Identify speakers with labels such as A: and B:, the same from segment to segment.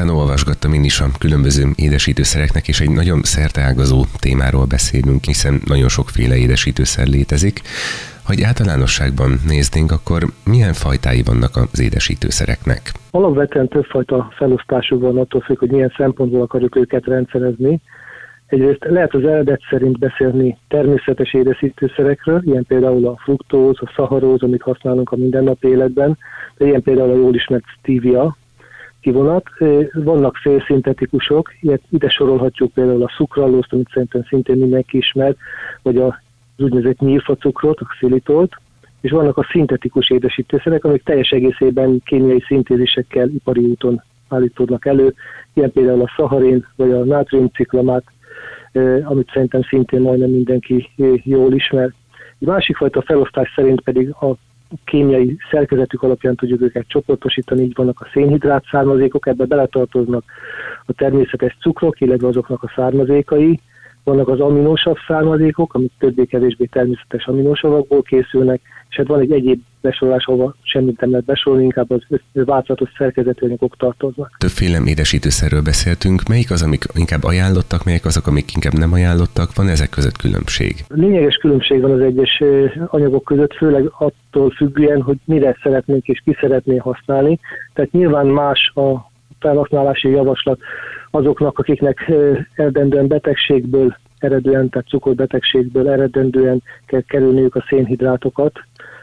A: utána olvasgattam én is a különböző édesítőszereknek, és egy nagyon szerteágazó témáról beszélünk, hiszen nagyon sokféle édesítőszer létezik. Hogy általánosságban néznénk, akkor milyen fajtái vannak az édesítőszereknek?
B: Alapvetően többfajta felosztásuk van, attól függ, hogy milyen szempontból akarjuk őket rendszerezni. Egyrészt lehet az eredet szerint beszélni természetes édesítőszerekről, ilyen például a fruktóz, a szaharóz, amit használunk a mindennapi életben, de ilyen például a jól ismert stevia kivonat. Vannak félszintetikusok, ide sorolhatjuk például a szukralózt, amit szerintem szintén mindenki ismer, vagy az úgynevezett nyírfacukrot, a xilitolt, és vannak a szintetikus édesítőszerek, amik teljes egészében kémiai szintézisekkel ipari úton állítódnak elő, ilyen például a szaharin, vagy a nátriumciklamát, amit szerintem szintén majdnem mindenki jól ismer. Egy másik fajta felosztás szerint pedig a kémiai szerkezetük alapján tudjuk őket csoportosítani, így vannak a szénhidrát származékok, ebbe beletartoznak a természetes cukrok, illetve azoknak a származékai, vannak az aminósav származékok, amik többé-kevésbé természetes aminósavakból készülnek, és hát van egy egyéb besorolás, ahol semmit nem lehet besorolni, inkább az változatos szerkezetű anyagok tartoznak.
A: Többféle édesítőszerről beszéltünk, melyik az, amik inkább ajánlottak, melyik azok, amik inkább nem ajánlottak, van ezek között különbség?
B: Lényeges különbség van az egyes anyagok között, főleg attól függően, hogy mire szeretnénk és ki szeretné használni, tehát nyilván más a felhasználási javaslat azoknak, akiknek eredendően betegségből eredően, tehát cukorbetegségből eredendően kell kerülniük a szénhidrátokat,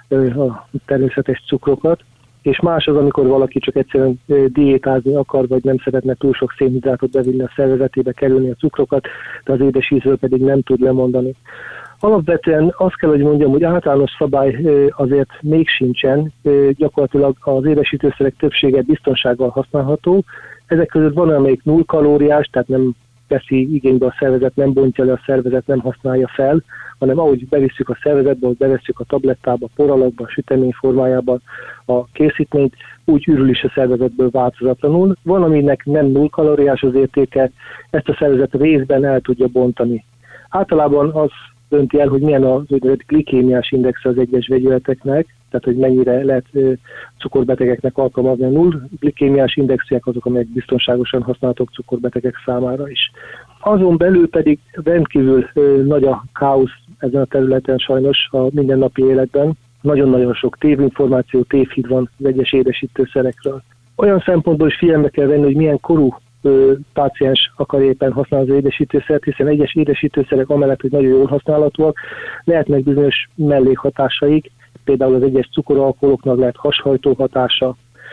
B: a természetes cukrokat, és más az, amikor valaki csak egyszerűen diétázni akar, vagy nem szeretne túl sok szénhidrátot bevinni a szervezetébe, kerülni a cukrokat, de az édes ízről pedig nem tud lemondani. Alapvetően azt kell, hogy mondjam, hogy általános szabály azért még sincsen, gyakorlatilag az édesítőszerek többsége biztonsággal használható. Ezek között van, amelyik 0 kalóriás, tehát nem veszi igénybe a szervezet, nem bontja le a szervezet, nem használja fel, hanem ahogy bevisszük a szervezetbe, ahogy bevesszük a tablettába, poralakba, a sütemény formájában a készítményt, úgy ürül is a szervezetből változatlanul. Van, aminek nem 0 kalóriás az értéke, ezt a szervezet részben el tudja bontani. Általában az dönti el, hogy milyen az úgynevezett glikémiás indexe az egyes vegyületeknek, tehát hogy mennyire lehet cukorbetegeknek alkalmazni. A 0 glikémiás indexek azok, amelyek biztonságosan használhatók cukorbetegek számára is. Azon belül pedig rendkívül nagy a káosz ezen a területen sajnos a mindennapi életben. Nagyon-nagyon sok tévinformáció, tévhit van az egyes édesítőszerekről. Olyan szempontból is figyelembe kell venni, hogy milyen korú páciens akar éppen használni az édesítőszert, hiszen egyes édesítőszerek amellett, hogy nagyon jól használhatóak, lehetnek bizonyos mellékhatásaik, például az egyes cukoralkoholoknak lehet hashajtó hatása,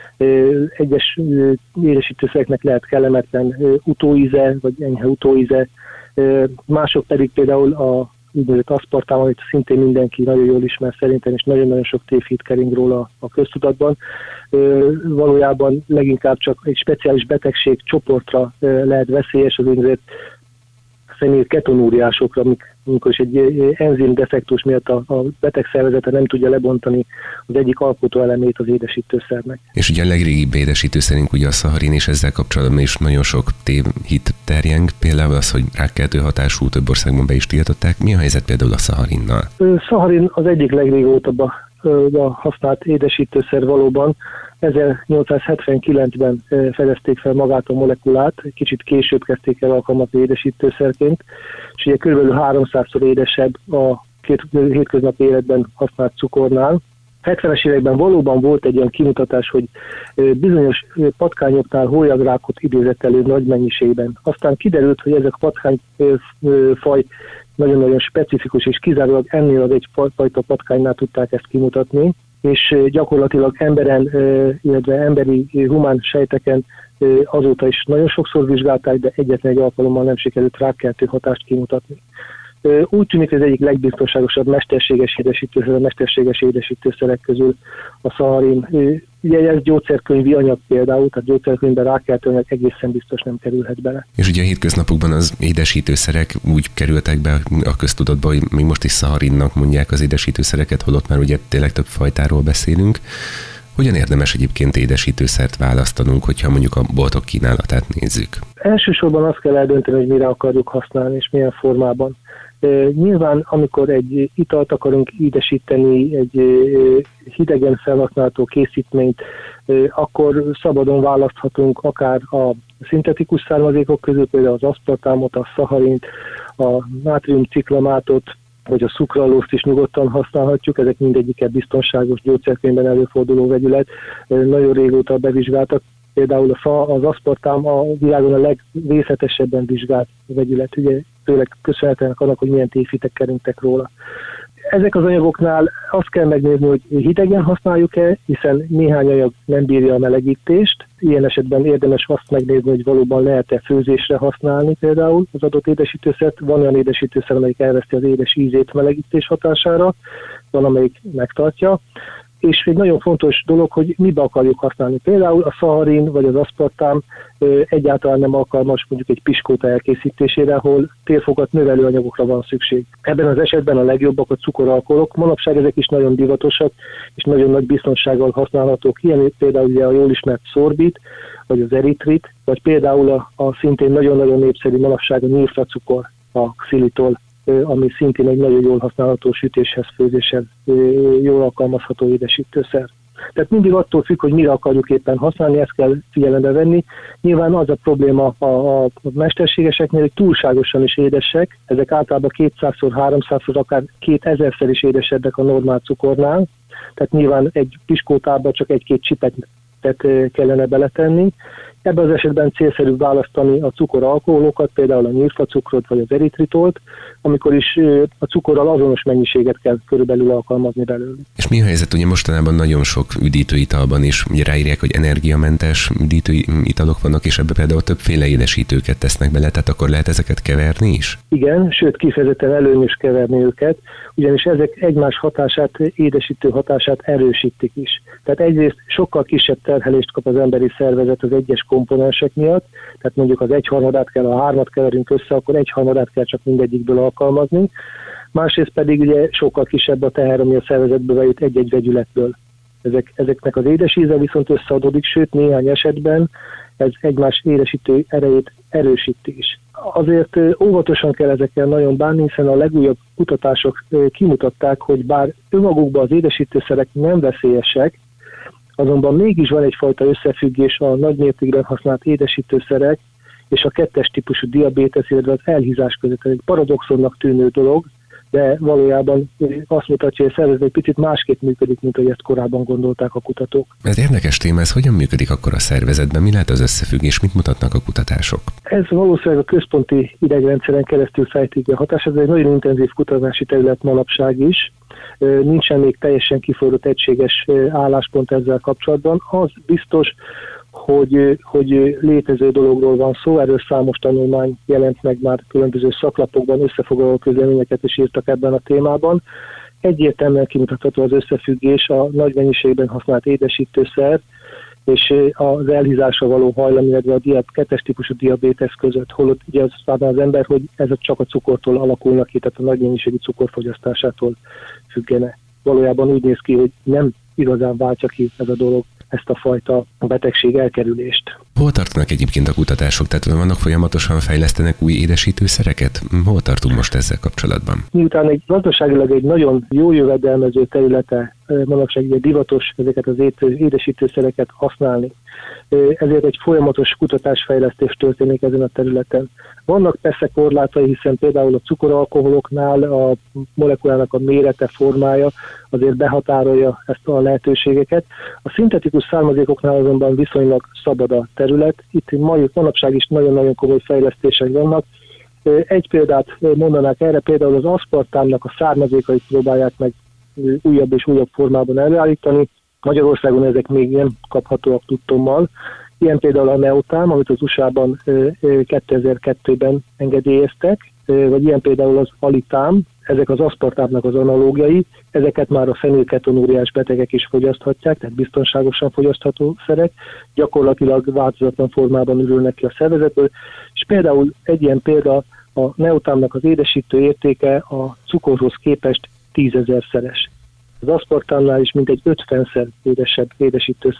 B: egyes édesítőszereknek lehet kellemetlen utóíze, vagy enyhe utóíze, mások pedig például a úgynevezett aszpartám, amit szintén mindenki nagyon jól ismer szerintem, és nagyon-nagyon sok tévhit kering róla a köztudatban. Valójában leginkább csak egy speciális betegség csoportra lehet veszélyes, az úgynevezett személy ketonúriásokra, amikor is egy enzim defektus miatt a beteg szervezete nem tudja lebontani az egyik alkotóelemét az édesítőszernek.
A: És ugye a legrégibb édesítőszerünk ugye a szaharin, és ezzel kapcsolatban is nagyon sok tévhit terjeng, például az, hogy rákkeltő hatású, több országban be is tiltották. Mi a helyzet például a szaharinnal? Szaharin
B: az egyik legrégótabb használt édesítőszer valóban. 1879-ben fedezték fel magát a molekulát, egy kicsit később kezdték el alkalmazni édesítőszerként, és ugye kb. 300-szor édesebb a hétköznapi életben használt cukornál. 70-es években valóban volt egy olyan kimutatás, hogy bizonyos patkányoknál hólyagrákot idézett elő nagy mennyiségben. Aztán kiderült, hogy ezek a patkányfaj nagyon-nagyon specifikus, és kizárólag ennél az egy fajta patkánynál tudták ezt kimutatni, és gyakorlatilag emberen, illetve emberi humán sejteken azóta is nagyon sokszor vizsgálták, de egyetlen egy alkalommal nem sikerült hatást kimutatni. Úgy tűnik, hogy az egyik legbiztonságosabb mesterséges édesítőszer, a mesterséges édesítőszerek közül a szaharin. Ugye ez gyógyszerkönyvi anyag például, tehát gyógyszerkönyvben rákkeltő anyag egészen biztos nem kerülhet bele.
A: És ugye a hétköznapokban az édesítőszerek úgy kerültek be a köztudatba, hogy még most is szaharinnak mondják az édesítőszereket, holott már ugye tényleg több fajtáról beszélünk. Hogyan érdemes egyébként édesítőszert választanunk, hogyha mondjuk a boltok kínálatát nézzük?
B: Elsősorban azt kell eldönteni, hogy mire akarjuk használni és milyen formában. Nyilván, amikor egy italt akarunk édesíteni, egy hidegen felhasználható készítményt, akkor szabadon választhatunk akár a szintetikus származékok közül, például az aszpartámot, a szaharint, a nátriumciklamátot, vagy a szukralózt is nyugodtan használhatjuk, ezek mindegyiket biztonságos, gyógyszerkönyvben előforduló vegyület, nagyon régóta bevizsgáltak. Például az aszpartám a világon a legrészletesebben vizsgált vegyület, ugye főleg köszönhetően annak, hogy milyen tévhitek kerültek róla. Ezek az anyagoknál azt kell megnézni, hogy hidegen használjuk-e, hiszen néhány anyag nem bírja a melegítést. Ilyen esetben érdemes azt megnézni, hogy valóban lehet-e főzésre használni például az adott édesítőszert. Van olyan édesítőszer, amelyik elveszti az édes ízét melegítés hatására, van, amelyik megtartja. És egy nagyon fontos dolog, hogy mibe akarjuk használni. Például a szaharin vagy az aszpartám egyáltalán nem alkalmas mondjuk egy piskóta elkészítésére, ahol térfogat növelő anyagokra van szükség. Ebben az esetben a legjobbak a cukoralkoholok. Manapság ezek is nagyon divatosak, és nagyon nagy biztonsággal használhatók. Ilyen például ugye a jól ismert szorbit, vagy az eritrit, vagy például a szintén nagyon-nagyon népszerű manapság a nyírfacukor, a xilitol, ami szintén egy nagyon jól használható sütéshez, főzéshez jól alkalmazható édesítőszer. Tehát mindig attól függ, hogy mire akarjuk éppen használni, ezt kell figyelembe venni. Nyilván az a probléma a mesterségeseknél, hogy túlságosan is édesek, ezek általában 200-szor, 300-szor, akár 2000-szer is édesebbek a normál cukornál, tehát nyilván egy piskótába csak egy-két csipet kellene beletenni. Ebben az esetben célszerű választani a cukoralkoholokat, például a nyírfacukrot vagy az eritritolt, amikor is a cukorral azonos mennyiséget kell körülbelül alkalmazni belőle.
A: És mi a helyzet? Ugye mostanában nagyon sok üdítőitalban is ugye ráírják, hogy energiamentes üdítőitalok vannak, és ebbe például többféle édesítőket tesznek bele, tehát akkor lehet ezeket keverni is?
B: Igen, sőt kifejezetten előnyös keverni őket, ugyanis ezek egymás hatását, édesítő hatását erősítik is. Tehát egyrészt sokkal kisebb terhelést kap az emberi szervezet az egyes komponensek miatt, tehát mondjuk az 1/3 kell, a 3-at keverünk össze, akkor 1/3 kell csak mindegyikből alkalmazni. Másrészt pedig ugye sokkal kisebb a teher, ami a szervezetbe bejut egy-egy vegyületből. Ezeknek az édesíze viszont összeadódik, sőt néhány esetben ez egymás édesítő erejét erősíti is. Azért óvatosan kell ezekkel nagyon bánni, hiszen a legújabb kutatások kimutatták, hogy bár önmagukban az édesítőszerek nem veszélyesek, azonban mégis van egyfajta összefüggés a nagymértékben használt édesítőszerek és a 2-es típusú diabétesz, illetve az elhízás között. Ez egy paradoxonnak tűnő dolog, de valójában azt mutatja, hogy a szervezet egy picit másképp működik, mint ahogy ezt korábban gondolták a kutatók.
A: Ez érdekes téma, ez hogyan működik akkor a szervezetben? Mi lehet az összefüggés? Mit mutatnak a kutatások?
B: Ez valószínűleg a központi idegrendszeren keresztül fejtik be a hatás. Ez egy nagyon intenzív kutatási terület manapság is. Nincsen még teljesen kiforrott egységes álláspont ezzel kapcsolatban. Az biztos, hogy létező dologról van szó, erről számos tanulmány jelent meg már különböző szaklapokban, összefoglaló közleményeket is írtak ebben a témában. Egyértelműen kimutatható az összefüggés a nagy mennyiségben használt édesítőszer és az elhízásra való hajlam, illetve a 2-es típusú diabétesz között, holott ugye az ember, hogy ezek csak a cukortól alakulnak ki, tehát a nagy mennyiségű cukorfogyasztásától függene. Valójában úgy néz ki, hogy nem igazán váltja ki ez a dolog ezt a fajta betegség elkerülést.
A: Hol tartanak egyébként a kutatások? Tehát vannak folyamatosan fejlesztenek új édesítőszereket? Hol tartunk most ezzel kapcsolatban?
B: Miután egy gazdaságilag egy nagyon jó jövedelmező területe, manapság ugye divatos ezeket az édesítőszereket használni, ezért egy folyamatos kutatásfejlesztés történik ezen a területen. Vannak persze korlátai, hiszen például a cukoralkoholoknál a molekulának a mérete, formája azért behatárolja ezt a lehetőségeket. A szintetikus származékoknál azonban viszonylag szabad a terület. Itt manapság is nagyon-nagyon komoly fejlesztések vannak. Egy példát mondanák erre, például az aszpartámnak a származékait próbálják meg újabb és újabb formában előállítani. Magyarországon ezek még nem kaphatóak tudtommal. Ilyen például a neotám, amit az USA-ban 2002-ben engedélyeztek, vagy ilyen például az alitám, ezek az aszpartámnak az analógiai, ezeket már a fenilketonúriás betegek is fogyaszthatják, tehát biztonságosan fogyasztható szerek, gyakorlatilag változatlan formában ürülnek ki a szervezetből, és például egy ilyen példa a neotámnak az édesítő értéke a cukorhoz képest 10 000-szeres. Az aszpartámnál is mintegy 50-szer édesebb édesítőszer.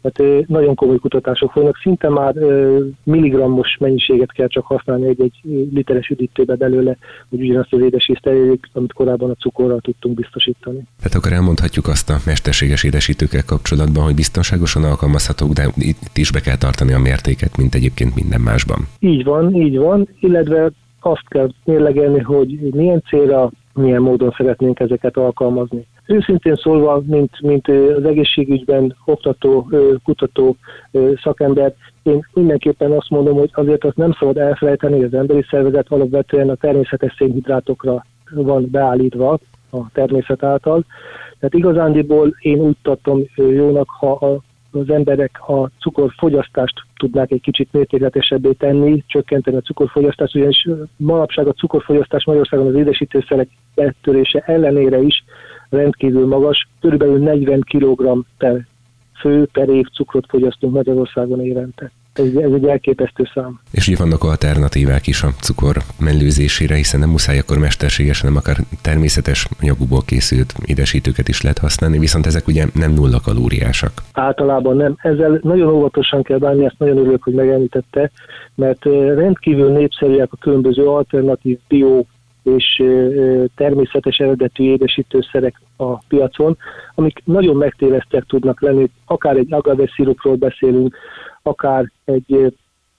B: Tehát nagyon komoly kutatások folynak, szinte már milligrammos mennyiséget kell csak használni egy literes üdítőbe belőle, hogy ugyanazt az édesízt elérjük, amit korábban a cukorral tudtunk biztosítani.
A: Tehát akkor elmondhatjuk azt a mesterséges édesítőkkel kapcsolatban, hogy biztonságosan alkalmazhatók, de itt is be kell tartani a mértéket, mint egyébként minden másban. Így
B: van, illetve azt kell mérlegelni, hogy milyen célra, milyen módon szeretnénk ezeket alkalmazni. Őszintén szólva, mint az egészségügyben oktató, kutató szakember, én mindenképpen azt mondom, hogy azért azt nem szabad elfelejteni, hogy az emberi szervezet alapvetően a természetes szénhidrátokra van beállítva a természet által. Tehát igazándiból én úgy tartom jónak, ha az emberek a cukorfogyasztást tudnák egy kicsit mértékletesebbé tenni, csökkenteni a cukorfogyasztást, ugyanis manapság a cukorfogyasztás Magyarországon az édesítőszerek betörése ellenére is rendkívül magas, körülbelül 40 kg per fő per év cukrot fogyasztunk Magyarországon évente. Ez egy elképesztő szám.
A: És ugye vannak alternatívák is a cukor mellőzésére, hiszen nem muszáj akkor mesterséges, hanem akár természetes anyagúból készült édesítőket is lehet használni, viszont ezek ugye nem nulla kalóriásak.
B: Általában nem. Ezzel nagyon óvatosan kell bánni, ezt nagyon örülök, hogy megemlítette, mert rendkívül népszerűek a különböző alternatív bio és természetes eredetű édesítőszerek a piacon, amik nagyon megtévesztőek tudnak lenni, akár egy agave szirupról beszélünk, akár egy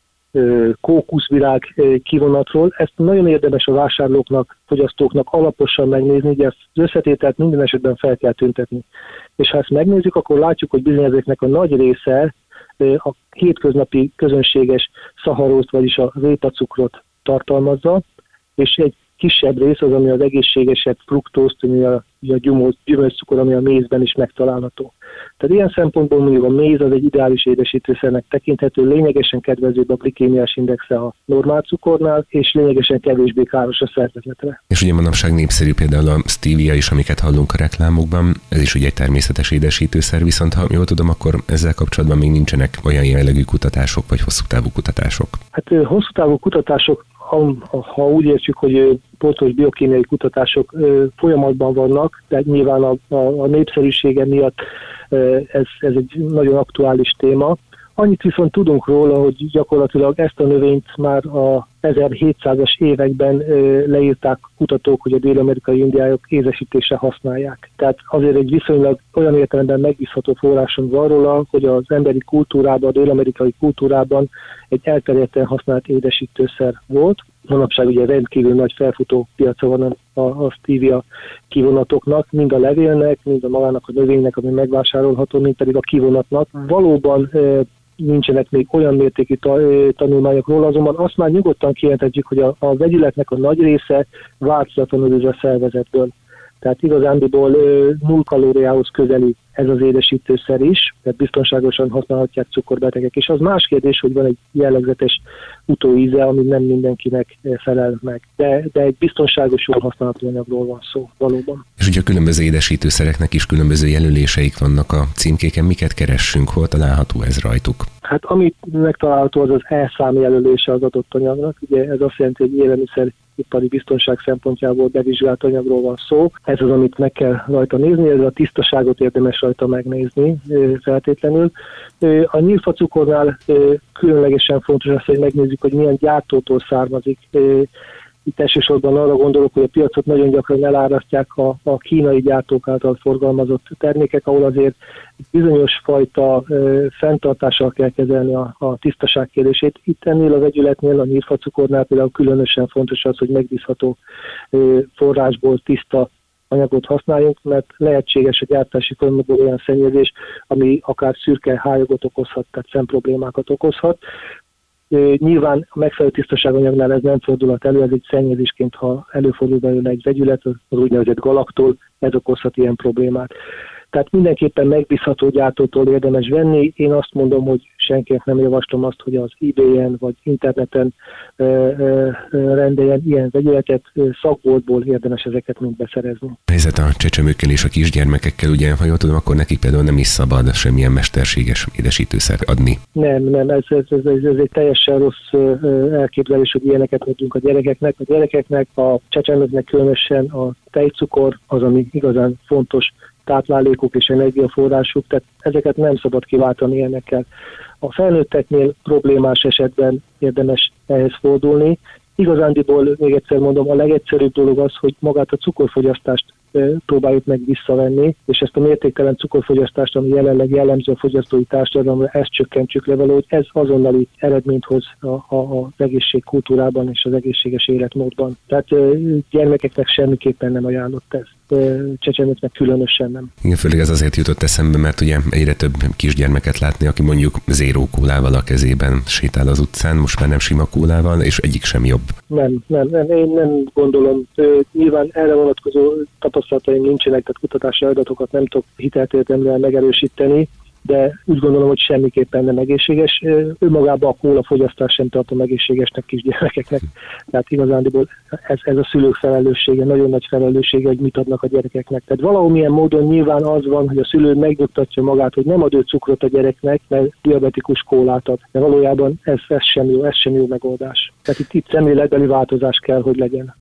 B: kókuszvirág kivonatról. Ezt nagyon érdemes a vásárlóknak, fogyasztóknak alaposan megnézni, ugye az összetételt minden esetben fel kell tüntetni. És ha ezt megnézzük, akkor látjuk, hogy bizony ezeknek a nagy része a hétköznapi közönséges szaharózt, vagyis a répacukrot tartalmazza, és egy kisebb rész az, ami az egészségesebb fruktózt, ami a gyümölcscukor, ami a mézben is megtalálható. Tehát ilyen szempontból mondjuk a méz az egy ideális édesítőszernek tekinthető, lényegesen kedvezőbb a glikémiás indexe a normál cukornál, és lényegesen kevésbé káros a szervezetre.
A: És ugye manapság népszerű például a stevia is, amiket hallunk a reklámokban, ez is ugye egy természetes édesítőszer, viszont ha jól tudom, akkor ezzel kapcsolatban még nincsenek olyan jellegű kutatások, vagy hosszú távú kutatások.
B: Hát hosszú távú kutatások, ha úgy értjük, hogy pontos biokémiai kutatások folyamatban vannak, tehát nyilván a népszerűsége miatt ez egy nagyon aktuális téma. Annyit viszont tudunk róla, hogy gyakorlatilag ezt a növényt már a 1700-as években leírták kutatók, hogy a dél-amerikai indiánok édesítésre használják. Tehát azért egy viszonylag olyan értelemben megbízható forrásunk van róla, hogy az emberi kultúrában, a dél-amerikai kultúrában egy elterjedten használt édesítőszer volt. Manapság ugye rendkívül nagy felfutó piaca van a stevia kivonatoknak, mind a levélnek, mind a magának a növénynek, ami megvásárolható, mind pedig a kivonatnak. Valóban nincsenek még olyan mértékű tanulmányok róla, azonban azt már nyugodtan kijelenthetjük, hogy a vegyületnek a nagy része változatlanul üz a szervezetből. Tehát igazándiból 0 kalóriához közeli ez az édesítőszer is, tehát biztonságosan használhatják cukorbetegek. És az más kérdés, hogy van egy jellegzetes utóíze, ami nem mindenkinek felel meg. De egy biztonságos, jól használható anyagról van szó valóban.
A: És ugye a különböző édesítőszereknek is különböző jelöléseik vannak a címkéken. Miket keressünk? Hol található ez rajtuk?
B: Hát amit megtalálható, az az E-szám jelölése az adott anyagnak. Ugye ez azt jelenti, hogy élelmiszeripari biztonság szempontjából bevizsgált anyagról van szó. Ez az, amit meg kell rajta nézni, ez a tisztaságot érdemes rajta megnézni feltétlenül. A nyírfacukornál különlegesen fontos az, hogy megnézzük, hogy milyen gyártótól származik. Itt elsősorban arra gondolok, hogy a piacot nagyon gyakran elárasztják a kínai gyártók által forgalmazott termékek, ahol azért bizonyos fajta fenntartással kell kezelni a tisztaság kérdését. Itt ennél a vegyületnél, a nyírfacukornál például különösen fontos az, hogy megbízható forrásból tiszta anyagot használjunk, mert lehetséges a gyártási folyamatból olyan szennyezés, ami akár szürke hályogot okozhat, tehát szemproblémákat okozhat. Nyilván a megfelelő tisztaságanyagnál ez nem fordulhat elő, ez egy szennyezésként, ha előfordul belőle egy vegyület, az úgynevezett galaktól, ez okozhat ilyen problémát. Tehát mindenképpen megbízható gyártótól érdemes venni. Én azt mondom, hogy senkinek nem javaslom azt, hogy az eBay-en vagy interneten rendeljen ilyen vegyületet, szakboltból érdemes ezeket mind beszerezni.
A: Helyzet a csecsemőkkel és a kisgyermekekkel, ugye, ha jól tudom, akkor nekik például nem is szabad semmilyen mesterséges édesítőszer adni.
B: Nem, ez egy teljesen rossz elképzelés, hogy ilyeneket adjunk a gyerekeknek. A gyerekeknek, a csecsemőknek különösen a tejcukor az, ami igazán fontos táplálékok és energiaforrások, tehát ezeket nem szabad kiváltani ilyenekkel. A felnőtteknél problémás esetben érdemes ehhez fordulni. Igazándiból, még egyszer mondom, a legegyszerűbb dolog az, hogy magát a cukorfogyasztást próbáljuk meg visszavenni, és ezt a mértéktelen cukorfogyasztást, ami jelenleg jellemző a fogyasztói társadalomra, ezt csökkentsük le valahogy, ez azonnali eredményt hoz az egészségkultúrában és az egészséges életmódban. Tehát gyermekeknek semmiképpen nem ajánlott ez. Csecsemőknek különösen nem.
A: Igen, főleg ez azért jutott eszembe, mert ugye egyre több kisgyermeket látni, aki mondjuk zéró kólával a kezében sétál az utcán, most már nem sima kólával, és egyik sem jobb.
B: Nem, én nem gondolom. Nyilván erre vonatkozó tapasztalataim nincsenek, tehát kutatási adatokat nem tudok hiteltértelemben megerősíteni, de úgy gondolom, hogy semmiképpen nem egészséges. Önmagában a kólafogyasztás sem tartom egészségesnek kisgyerekeknek. Tehát igazándiból ez a szülők felelőssége, nagyon nagy felelőssége, hogy mit adnak a gyerekeknek. Tehát valamilyen módon nyilván az van, hogy a szülő megnyugtatja magát, hogy nem ad ő cukrot a gyereknek, mert diabetikus kólát ad. De valójában ez sem jó megoldás. Tehát itt szemléletbeli változás kell, hogy legyen.